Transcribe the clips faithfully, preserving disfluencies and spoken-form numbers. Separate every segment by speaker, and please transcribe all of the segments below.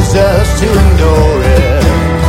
Speaker 1: us to endure it.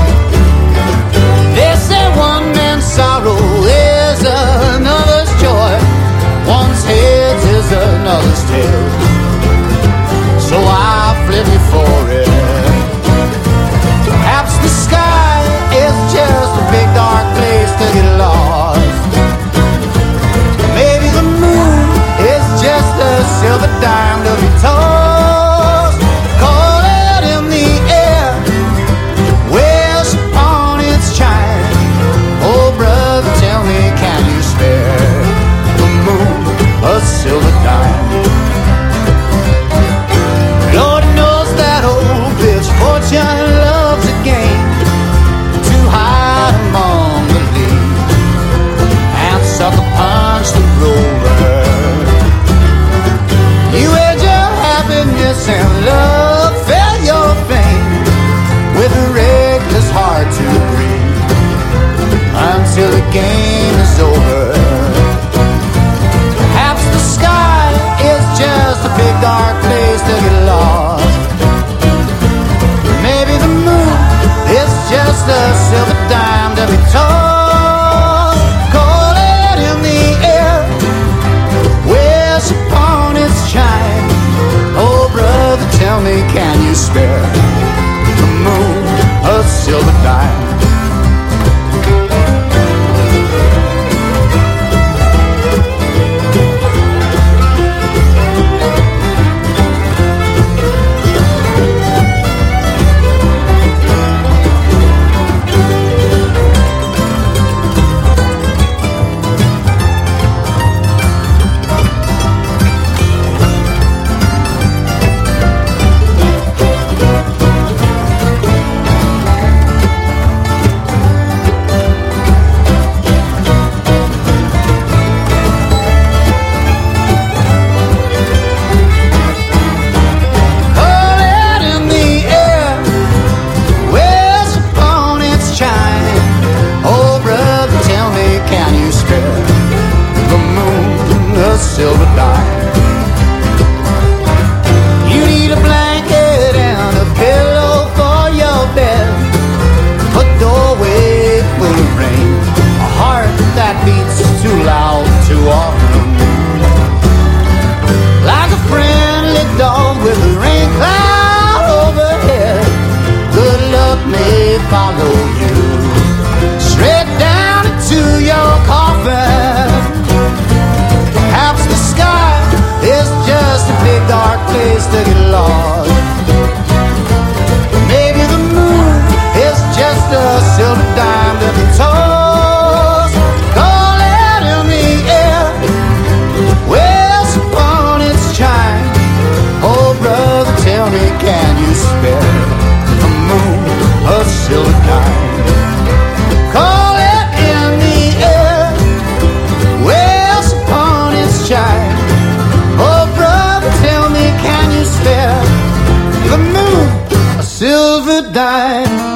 Speaker 1: They say one man's sorrow is another's joy, one's head is another's tail. So I fled before it. Perhaps the sky is just a big dark place to get lost. Maybe the moon is just a silver dime to be tossed. Call it in the air, wish upon its chime. Oh brother, tell me, can you spare the moon a silver dime? Lord knows that old bitch fortune loves a game to hide among the leaves and sucker punch the rover. You had your happiness and love, fell your fame with a reckless heart to breathe until the game is over. Perhaps the sky is just a big dark place to get lost. Maybe the moon is just a silver dime to be tossed. Call it in the air, wish upon its chime. Oh brother, tell me, can you spare the moon a silver dime? Silver dime. You need a blanket and a pillow for your bed, a doorway full of rain, a heart that beats too loud too often, like a friendly dog with a rain cloud overhead. Good luck may follow you straight down into your coffin. Perhaps the sky is just a big dark place to get lost. Maybe the moon is just a silver dime to be tossed. Call it in the air, wish upon its chime. Oh brother, tell me, can you spare the moon a silver dime? Call it in the air, wish upon its chime. Oh brother, tell me, can you spare the moon a silver dime?